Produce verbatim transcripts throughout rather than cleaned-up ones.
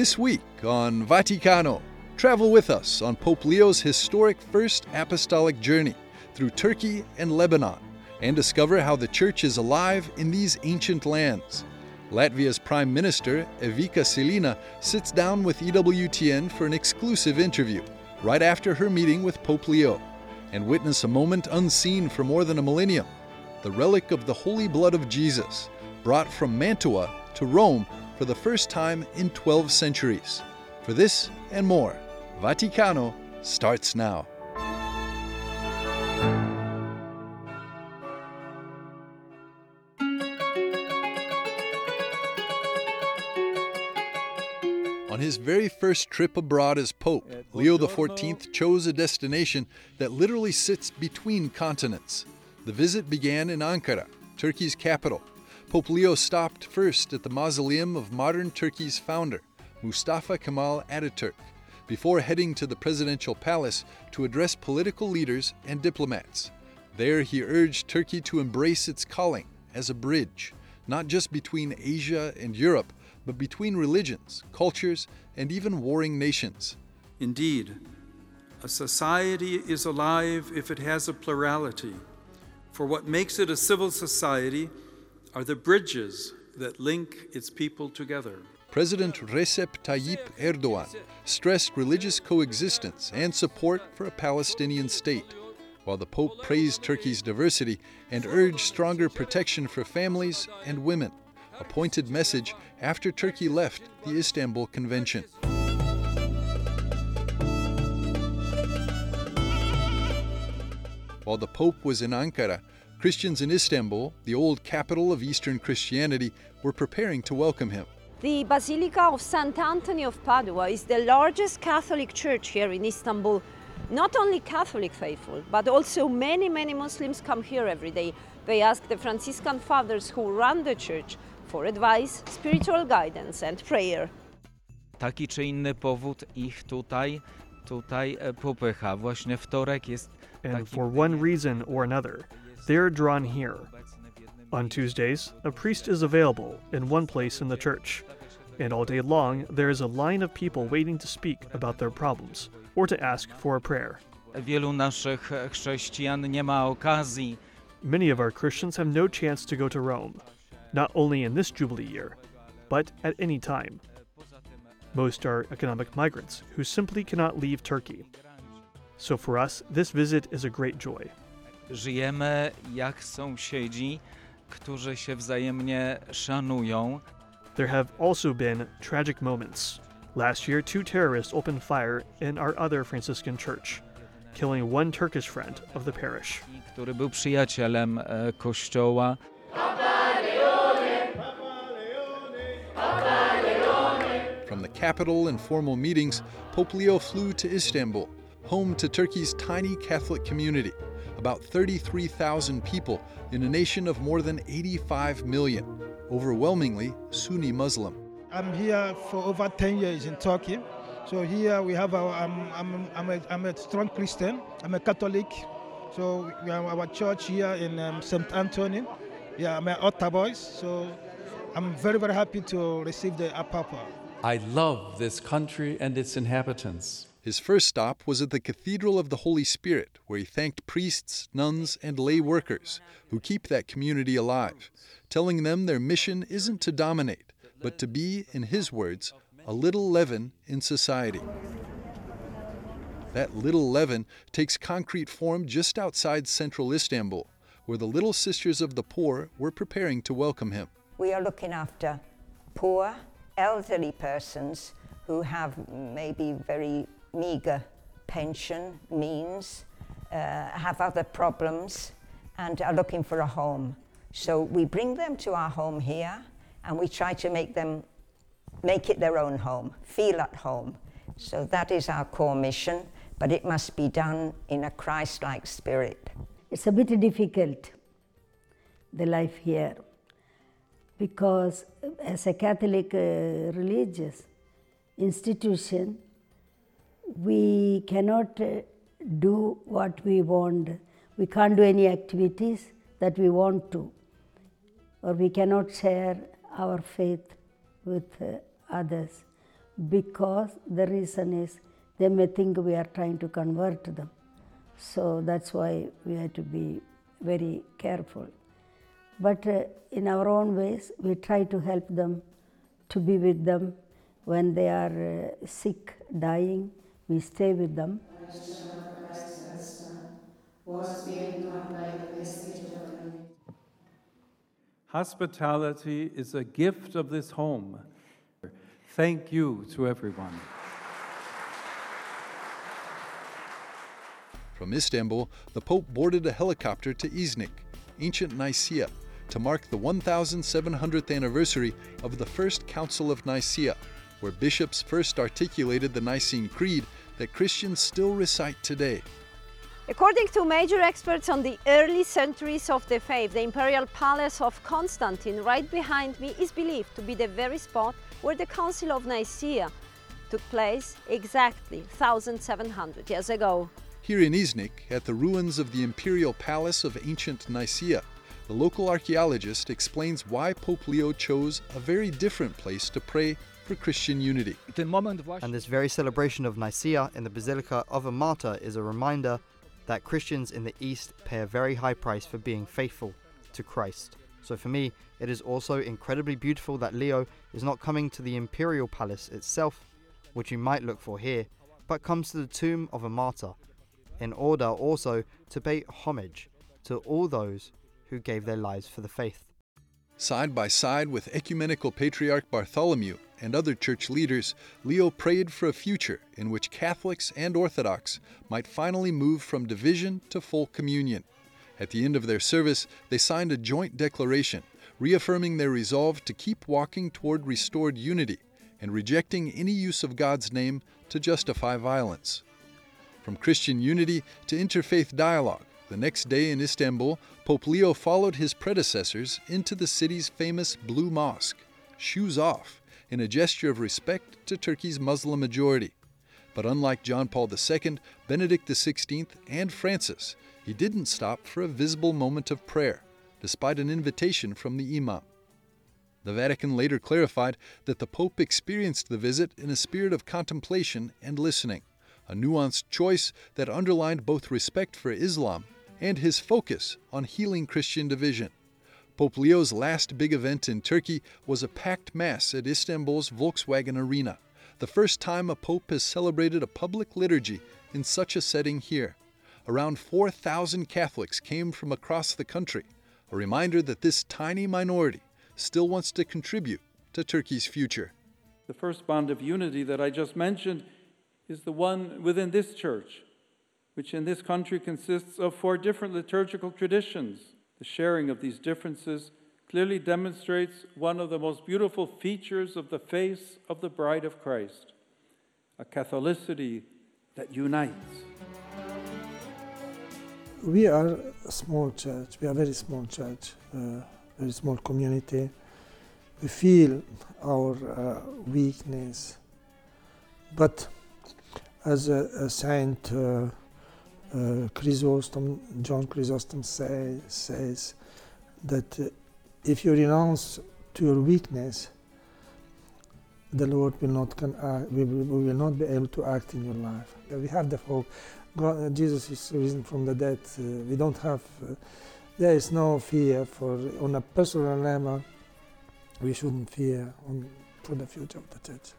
This week on Vaticano, travel with us on Pope Leo's historic First Apostolic Journey through Turkey and Lebanon, and discover how the Church is alive in these ancient lands. Latvia's Prime Minister, Evika Silina, sits down with E W T N for an exclusive interview right after her meeting with Pope Leo, and witness a moment unseen for more than a millennium, the relic of the Holy Blood of Jesus, brought from Mantua to Rome for the first time in twelve centuries. For this and more, Vaticano starts now. On his very first trip abroad as Pope, Leo the fourteenth chose a destination that literally sits between continents. The visit began in Ankara, Turkey's capital. Pope Leo stopped first at the mausoleum of modern Turkey's founder, Mustafa Kemal Ataturk, before heading to the presidential palace to address political leaders and diplomats. There he urged Turkey to embrace its calling as a bridge, not just between Asia and Europe, but between religions, cultures, and even warring nations. Indeed, a society is alive if it has a plurality, for what makes it a civil society are the bridges that link its people together. President Recep Tayyip Erdogan stressed religious coexistence and support for a Palestinian state, while the Pope praised Turkey's diversity and urged stronger protection for families and women, a pointed message after Turkey left the Istanbul Convention. While the Pope was in Ankara, Christians in Istanbul, the old capital of Eastern Christianity, were preparing to welcome him. The Basilica of Saint Anthony of Padua is the largest Catholic church here in Istanbul. Not only Catholic faithful, but also many, many Muslims come here every day. They ask the Franciscan fathers who run the church for advice, spiritual guidance and prayer. Taki czy inny powód ich tutaj, tutaj popycha. Właśnie wtorek jest And for one reason or another, they are drawn here. On Tuesdays, a priest is available in one place in the church, and all day long there is a line of people waiting to speak about their problems or to ask for a prayer. Wielu naszych chrześcijan nie ma okazji. Many of our Christians have no chance to go to Rome, not only in this Jubilee year, but at any time. Most are economic migrants who simply cannot leave Turkey. So for us, this visit is a great joy. Żyjemy jak sąsiedzi, którzy się wzajemnie szanują. There have also been tragic moments. Last year, two terrorists opened fire in our other Franciscan church, killing one Turkish friend of the parish. Który był przyjacielem e, kościoła. From the capital and formal meetings, Pope Leo flew to Istanbul, home to Turkey's tiny Catholic community, about thirty-three thousand people in a nation of more than eighty-five million, overwhelmingly Sunni Muslim. I'm here for over ten years in Turkey. So here we have our, I'm, I'm, I'm, a, I'm a strong Christian, I'm a Catholic. So we have our church here in um, Saint Anthony. Yeah, I'm an altar boy, so I'm very, very happy to receive the Papa. I love this country and its inhabitants. His first stop was at the Cathedral of the Holy Spirit, where he thanked priests, nuns, and lay workers who keep that community alive, telling them their mission isn't to dominate, but to be, in his words, a little leaven in society. That little leaven takes concrete form just outside central Istanbul, where the Little Sisters of the Poor were preparing to welcome him. We are looking after poor, elderly persons who have maybe very meager pension, means, uh, have other problems, and are looking for a home. So we bring them to our home here, and we try to make them make it their own home, feel at home. So that is our core mission, but it must be done in a Christ-like spirit. It's a bit difficult, the life here, because as a Catholic uh, religious institution, we cannot uh, do what we want. We can't do any activities that we want to, or we cannot share our faith with uh, others. because the reason is they may think we are trying to convert them. So that's why we have to be very careful. But uh, in our own ways, we try to help them, to be with them when they are uh, sick, dying. We stay with them. Hospitality is a gift of this home. Thank you to everyone. From Istanbul, the Pope boarded a helicopter to Iznik, ancient Nicaea, to mark the one thousand seven hundredth anniversary of the First Council of Nicaea, where bishops first articulated the Nicene Creed that Christians still recite today. According to major experts on the early centuries of the faith, the imperial palace of Constantine, right behind me, is believed to be the very spot where the Council of Nicaea took place exactly one thousand seven hundred years ago. Here in Iznik, at the ruins of the imperial palace of ancient Nicaea, the local archaeologist explains why Pope Leo chose a very different place to pray for Christian unity. And this very celebration of Nicaea in the Basilica of a Martyr is a reminder that Christians in the East pay a very high price for being faithful to Christ. So for me, it is also incredibly beautiful that Leo is not coming to the imperial palace itself, which you might look for here, but comes to the tomb of a martyr, in order also to pay homage to all those who gave their lives for the faith. Side by side with Ecumenical Patriarch Bartholomew and other church leaders, Leo prayed for a future in which Catholics and Orthodox might finally move from division to full communion. At the end of their service, they signed a joint declaration, reaffirming their resolve to keep walking toward restored unity and rejecting any use of God's name to justify violence. From Christian unity to interfaith dialogue, the next day in Istanbul, Pope Leo followed his predecessors into the city's famous Blue Mosque, shoes off, in a gesture of respect to Turkey's Muslim majority. But unlike John Paul the Second, Benedict the Sixteenth, and Francis, he didn't stop for a visible moment of prayer, despite an invitation from the Imam. The Vatican later clarified that the Pope experienced the visit in a spirit of contemplation and listening, a nuanced choice that underlined both respect for Islam and his focus on healing Christian division. Pope Leo's last big event in Turkey was a packed mass at Istanbul's Volkswagen Arena, the first time a pope has celebrated a public liturgy in such a setting here. Around four thousand Catholics came from across the country, a reminder that this tiny minority still wants to contribute to Turkey's future. The first bond of unity that I just mentioned is the one within this church, which in this country consists of four different liturgical traditions. The sharing of these differences clearly demonstrates one of the most beautiful features of the face of the Bride of Christ, a Catholicity that unites. We are a small church, we are a very small church, uh, very small community. We feel our uh, weakness, but as a, a Saint uh, uh, Chrysostom, John Chrysostom say, says that uh, if you renounce to your weakness, the Lord will not can act, we, will, we will not be able to act in your life. We have the hope. God, uh, Jesus is risen from the dead. Uh, we don't have, uh, there is no fear for, on a personal level, we shouldn't fear on, for the future of the church.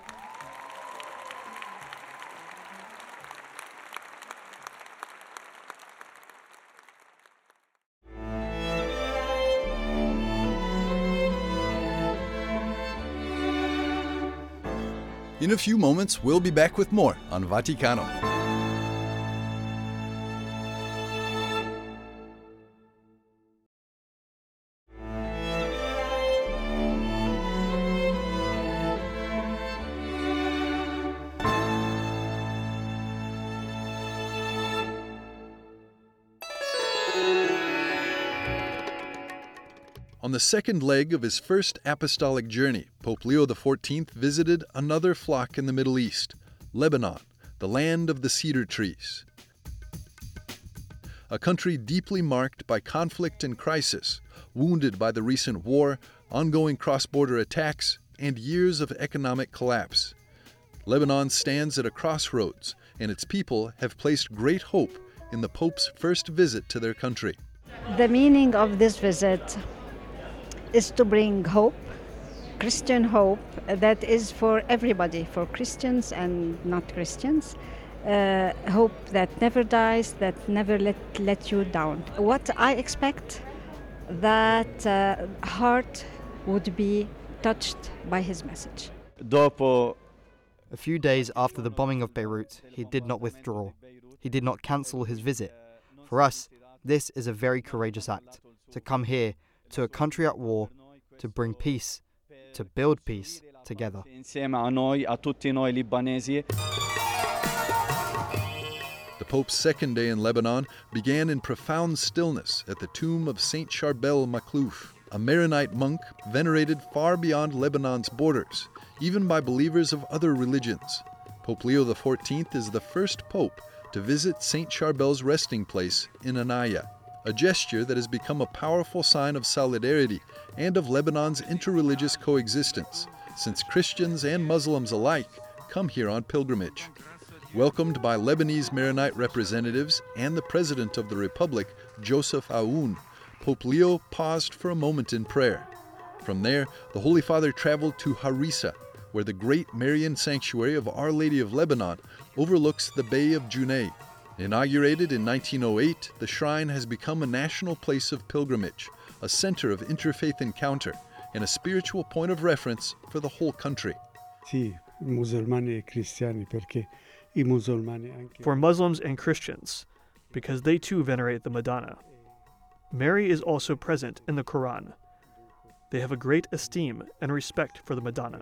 In a few moments, we'll be back with more on Vaticano. On the second leg of his first apostolic journey, Pope Leo the fourteenth visited another flock in the Middle East, Lebanon, the land of the cedar trees. A country deeply marked by conflict and crisis, wounded by the recent war, ongoing cross-border attacks, and years of economic collapse. Lebanon stands at a crossroads, and its people have placed great hope in the Pope's first visit to their country. The meaning of this visit is to bring hope, Christian hope, that is for everybody, for Christians and not Christians. Uh, hope that never dies, that never let, let you down. What I expect, that uh, heart would be touched by his message. A few days after the bombing of Beirut, he did not withdraw. He did not cancel his visit. For us, this is a very courageous act, to come here, to a country at war, to bring peace, to build peace together. The Pope's second day in Lebanon began in profound stillness at the tomb of Saint Charbel Makhlouf, a Maronite monk venerated far beyond Lebanon's borders, even by believers of other religions. Pope Leo the fourteenth is the first pope to visit Saint Charbel's resting place in Anaya, a gesture that has become a powerful sign of solidarity and of Lebanon's interreligious coexistence, since Christians and Muslims alike come here on pilgrimage. Welcomed by Lebanese Maronite representatives and the President of the Republic, Joseph Aoun, Pope Leo paused for a moment in prayer. From there, the Holy Father traveled to Harissa, where the great Marian sanctuary of Our Lady of Lebanon overlooks the Bay of Junay. Inaugurated in nineteen oh eight, the shrine has become a national place of pilgrimage, a center of interfaith encounter, and a spiritual point of reference for the whole country. For Muslims and Christians, because they too venerate the Madonna. Mary is also present in the Quran. They have a great esteem and respect for the Madonna.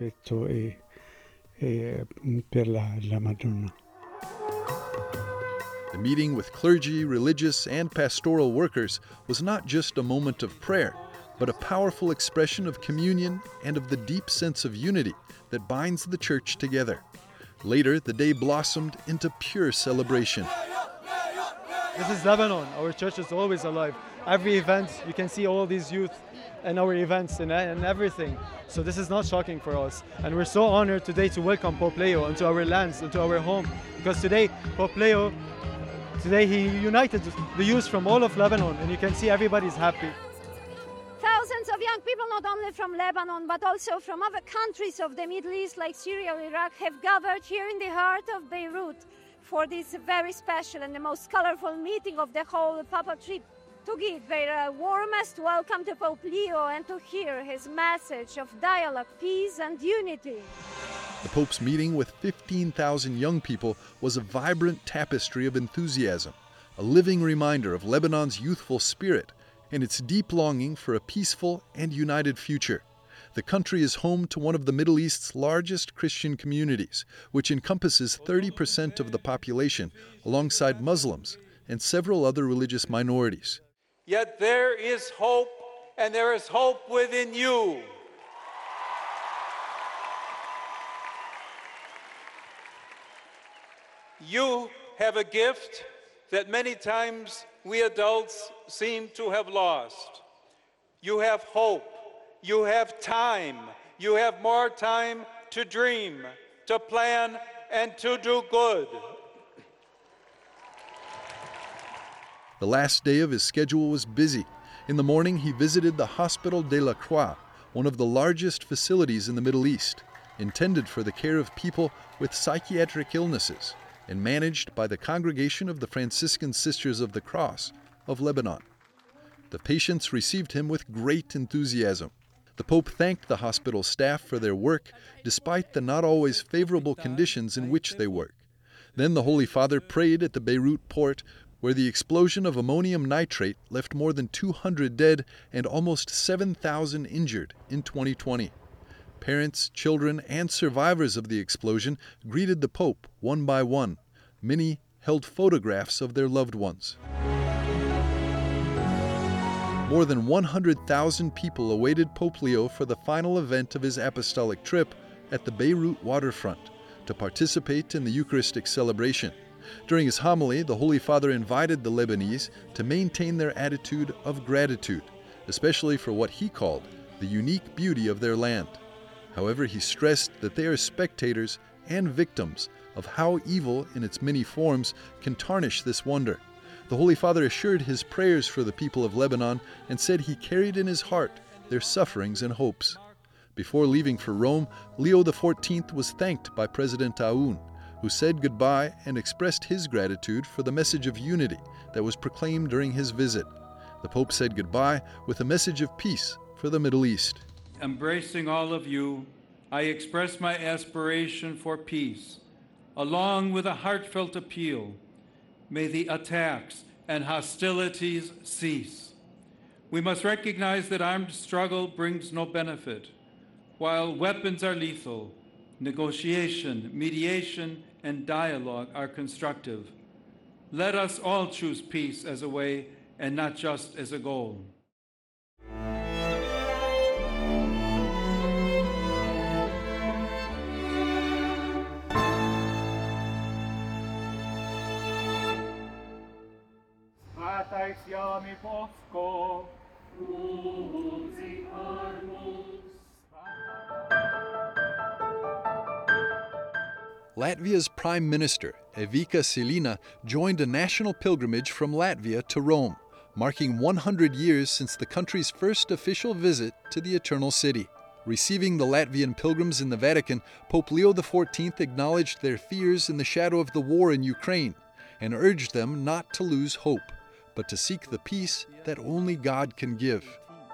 The meeting with clergy, religious, and pastoral workers was not just a moment of prayer, but a powerful expression of communion and of the deep sense of unity that binds the church together. Later, the day blossomed into pure celebration. This is Lebanon. Our church is always alive. Every event, you can see all these youth and our events and, and everything. So this is not shocking for us. And we're so honored today to welcome Pope Leo into our lands, into our home. Because today, Pope Leo, today he united the youth from all of Lebanon, and you can see everybody's happy. Thousands of young people, not only from Lebanon, but also from other countries of the Middle East, like Syria or Iraq, have gathered here in the heart of Beirut for this very special and the most colorful meeting of the whole Papal trip, to give their uh, warmest welcome to Pope Leo and to hear his message of dialogue, peace, and unity. The Pope's meeting with fifteen thousand young people was a vibrant tapestry of enthusiasm, a living reminder of Lebanon's youthful spirit and its deep longing for a peaceful and united future. The country is home to one of the Middle East's largest Christian communities, which encompasses thirty percent of the population, alongside Muslims and several other religious minorities. Yet there is hope, and there is hope within you. You have a gift that many times we adults seem to have lost. You have hope. You have time. You have more time to dream, to plan, and to do good. The last day of his schedule was busy. In the morning, he visited the Hospital de la Croix, one of the largest facilities in the Middle East, intended for the care of people with psychiatric illnesses and managed by the Congregation of the Franciscan Sisters of the Cross of Lebanon. The patients received him with great enthusiasm. The Pope thanked the hospital staff for their work, despite the not always favorable conditions in which they work. Then the Holy Father prayed at the Beirut port, where the explosion of ammonium nitrate left more than two hundred dead and almost seven thousand injured in twenty twenty. Parents, children, and survivors of the explosion greeted the Pope one by one. Many held photographs of their loved ones. More than one hundred thousand people awaited Pope Leo for the final event of his apostolic trip at the Beirut waterfront to participate in the Eucharistic celebration. During his homily, the Holy Father invited the Lebanese to maintain their attitude of gratitude, especially for what he called the unique beauty of their land. However, he stressed that they are spectators and victims of how evil in its many forms can tarnish this wonder. The Holy Father assured his prayers for the people of Lebanon and said he carried in his heart their sufferings and hopes. Before leaving for Rome, Leo the fourteenth was thanked by President Aoun, who said goodbye and expressed his gratitude for the message of unity that was proclaimed during his visit. The Pope said goodbye with a message of peace for the Middle East. Embracing all of you, I express my aspiration for peace, along with a heartfelt appeal. May the attacks and hostilities cease. We must recognize that armed struggle brings no benefit. While weapons are lethal, negotiation, mediation, and dialogue are constructive. Let us all choose peace as a way and not just as a goal. Latvia's Prime Minister, Evika Silina, joined a national pilgrimage from Latvia to Rome, marking one hundred years since the country's first official visit to the Eternal City. Receiving the Latvian pilgrims in the Vatican, Pope Leo the fourteenth acknowledged their fears in the shadow of the war in Ukraine and urged them not to lose hope, but to seek the peace that only God can give.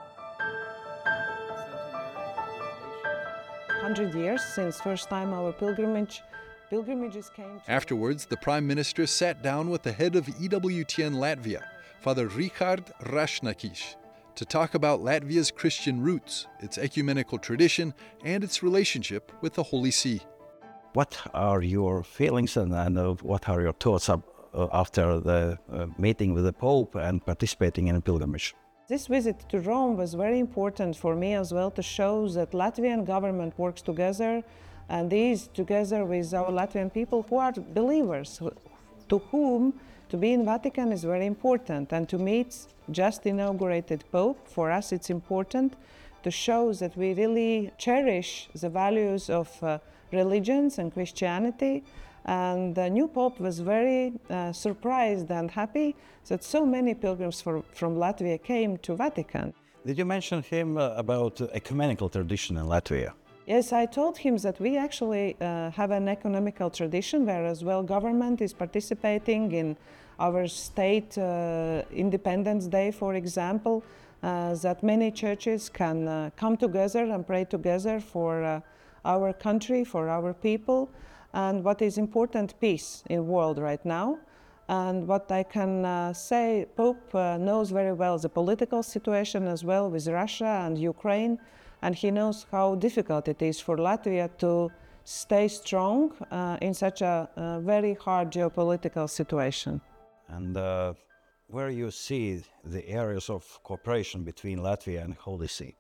one hundred years since first time our pilgrimage pilgrimages came to... Afterwards, the Prime Minister sat down with the head of E W T N Latvia, Father Richard Rašnakis, to talk about Latvia's Christian roots, its ecumenical tradition, and its relationship with the Holy See. What are your feelings and, and uh, what are your thoughts up, uh, after the uh, meeting with the Pope and participating in a pilgrimage? This visit to Rome was very important for me as well, to show that Latvian government works together and is together with our Latvian people who are believers, who, to whom to be in Vatican is very important. And to meet just inaugurated Pope, for us it's important to show that we really cherish the values of uh, religions and Christianity. And the new Pope was very uh, surprised and happy that so many pilgrims for, from Latvia came to Vatican. Did you mention him uh, about uh, ecumenical tradition in Latvia? Yes, I told him that we actually uh, have an economical tradition where as well government is participating in our state uh, Independence Day, for example, uh, that many churches can uh, come together and pray together for uh, our country, for our people. And what is important, peace in the world right now. And what I can uh, say, Pope uh, knows very well the political situation as well with Russia and Ukraine, and he knows how difficult it is for Latvia to stay strong uh, in such a, a very hard geopolitical situation. And uh, where you see the areas of cooperation between Latvia and Holy See?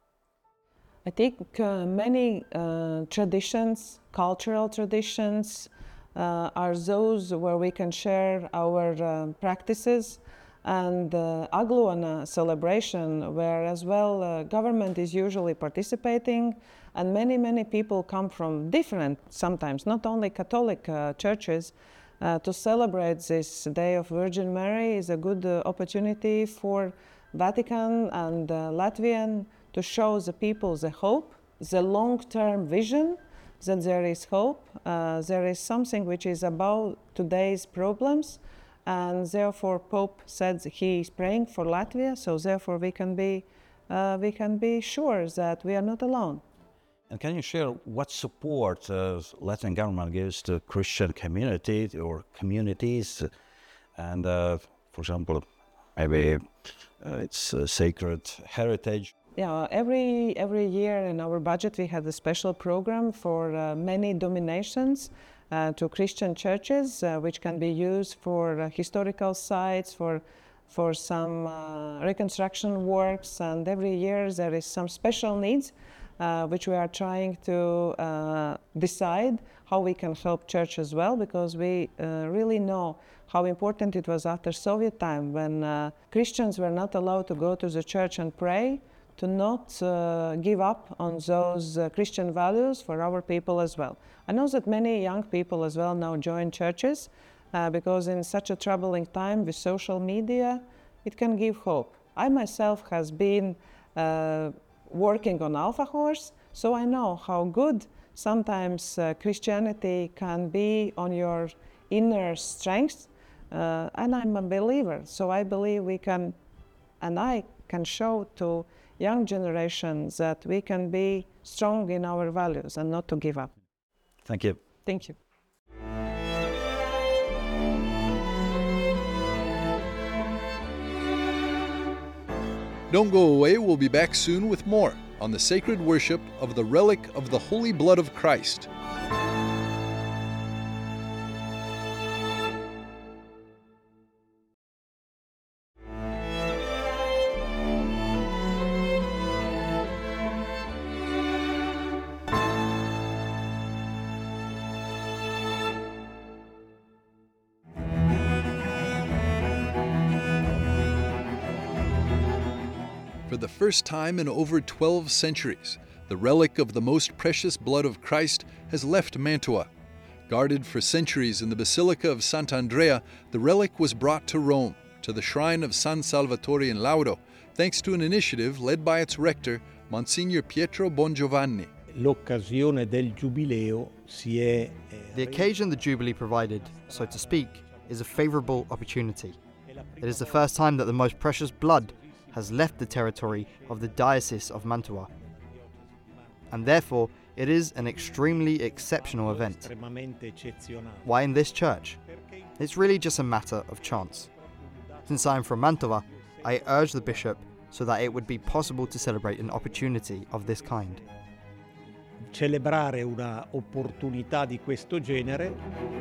I think uh, many uh, traditions, cultural traditions, uh, are those where we can share our uh, practices, and uh, Agluona celebration, where as well uh, government is usually participating, and many, many people come from different, sometimes not only Catholic uh, churches, uh, to celebrate this Day of Virgin Mary is a good uh, opportunity for Vatican and uh, Latvian to show the people the hope, the long-term vision that there is hope, uh, there is something which is about today's problems, and therefore Pope said he is praying for Latvia, so therefore we can be, uh, we can be sure that we are not alone. And can you share what support uh, Latvian government gives to Christian community or communities, and uh, for example, maybe uh, it's uh, sacred heritage? Yeah, every every year in our budget we had a special program for uh, many donations uh, to Christian churches, uh, which can be used for uh, historical sites, for for some uh, reconstruction works, and every year there is some special needs, uh, which we are trying to uh, decide how we can help church as well, because we uh, really know how important it was after Soviet time when uh, Christians were not allowed to go to the church and pray, to not uh, give up on those uh, Christian values for our people as well. I know that many young people as well now join churches uh, because in such a troubling time with social media, it can give hope. I myself has been uh, working on Alpha Horse, so I know how good sometimes uh, Christianity can be on your inner strength, uh, and I'm a believer, so I believe we can, and I can show to young generations that we can be strong in our values and not to give up. Thank you. Thank you. Don't go away, we'll be back soon with more on the sacred worship of the relic of the Holy Blood of Christ. For the first time in over twelve centuries, the relic of the most precious blood of Christ has left Mantua. Guarded for centuries in the Basilica of Sant'Andrea, the relic was brought to Rome, to the shrine of San Salvatore in Laudo, thanks to an initiative led by its rector, Monsignor Pietro Bongiovanni. L'occasione del Giubileo si è... The occasion the Jubilee provided, so to speak, is a favourable opportunity. It is the first time that the most precious blood has left the territory of the Diocese of Mantua. And therefore, it is an extremely exceptional event. Why in this church? It's really just a matter of chance. Since I am from Mantova, I urge the bishop so that it would be possible to celebrate an opportunity of this kind. Celebrare una opportunità di questo genere.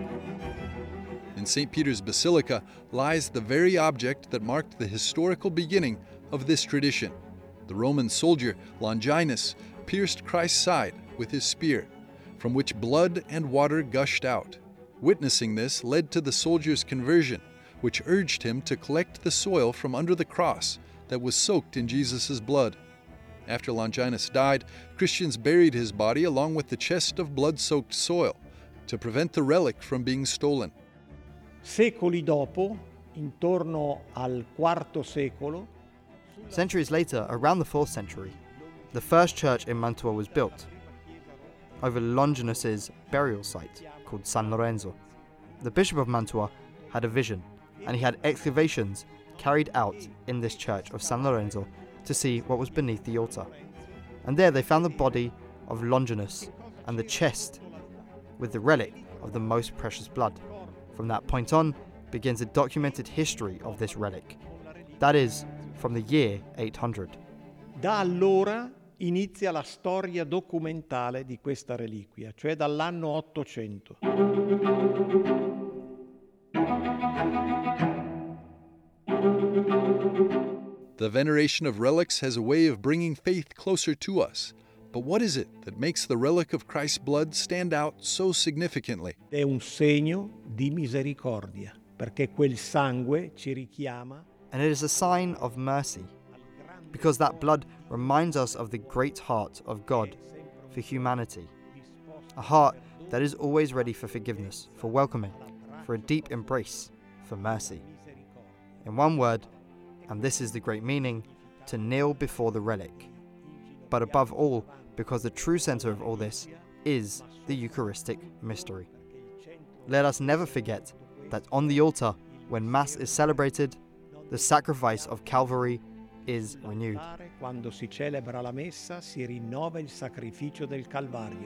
In Saint Peter's Basilica lies the very object that marked the historical beginning of this tradition. The Roman soldier Longinus pierced Christ's side with his spear, from which blood and water gushed out. Witnessing this led to the soldier's conversion, which urged him to collect the soil from under the cross that was soaked in Jesus' blood. After Longinus died, Christians buried his body along with the chest of blood-soaked soil to prevent the relic from being stolen. Secoli dopo, intorno al quarto secolo, Centuries later, around the fourth century, the first church in Mantua was built over Longinus's burial site called San Lorenzo. The Bishop of Mantua had a vision, and he had excavations carried out in this church of San Lorenzo to see what was beneath the altar. And there they found the body of Longinus and the chest with the relic of the most precious blood. From that point on begins a documented history of this relic. That is, from the year eight hundred. Da allora inizia la storia documentale di questa reliquia, cioè dall'anno ottocento. The veneration of relics has a way of bringing faith closer to us. But what is it that makes the relic of Christ's blood stand out so significantly? È un segno di misericordia, perché quel sangue ci richiama. And it is a sign of mercy, because that blood reminds us of the great heart of God for humanity. A heart that is always ready for forgiveness, for welcoming, for a deep embrace, for mercy. In one word, and this is the great meaning, to kneel before the relic. But above all, because the true center of all this is the Eucharistic mystery. Let us never forget that on the altar, when Mass is celebrated, the sacrifice of Calvary is renewed. Quando si celebra la messa, si rinnova il sacrificio del Calvario.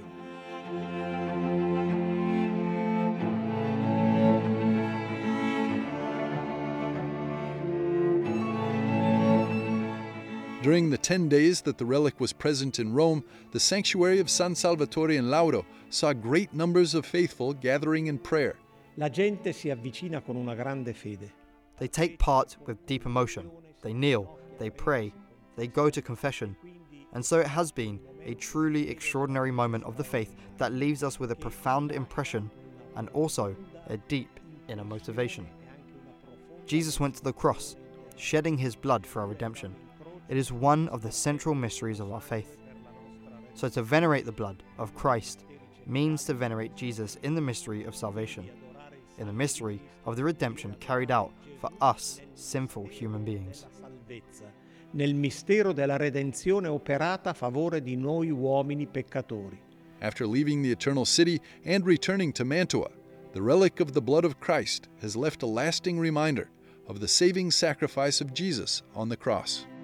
During the ten days that the relic was present in Rome, the sanctuary of San Salvatore in Laudo saw great numbers of faithful gathering in prayer. La gente si avvicina con una grande fede. They take part with deep emotion. They kneel, they pray, they go to confession. And so it has been a truly extraordinary moment of the faith that leaves us with a profound impression and also a deep inner motivation. Jesus went to the cross, shedding his blood for our redemption. It is one of the central mysteries of our faith. So to venerate the blood of Christ means to venerate Jesus in the mystery of salvation, in the mystery of the redemption carried out for us sinful human beings. Nel mistero della redenzione operata a favore di noi uomini peccatori. After leaving the eternal city and returning to Mantua, the relic of the blood of Christ has left a lasting reminder of the saving sacrifice of Jesus on the cross.